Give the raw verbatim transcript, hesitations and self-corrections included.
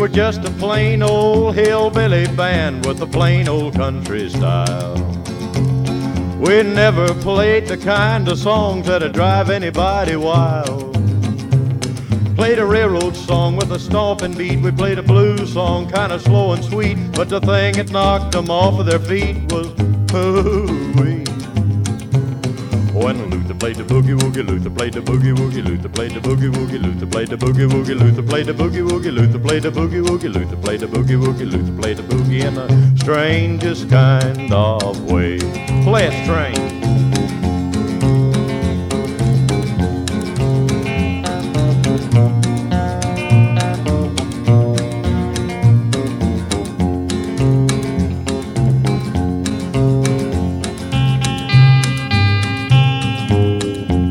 were just a plain old hillbilly band with a plain old country style. We never played the kind of songs that'd drive anybody wild. Played a railroad song with a stomping beat. We played a blues song, kind of slow and sweet. But the thing that knocked them off of their feet was hoo-wee. When Luther played the boogie woogie, Luther played the boogie woogie, Luther played the boogie woogie, Luther played the boogie woogie, Luther played the boogie woogie, Luther played the boogie woogie, Luther played the boogie woogie, Luther played the boogie in the strangest kind of way. Play it strange.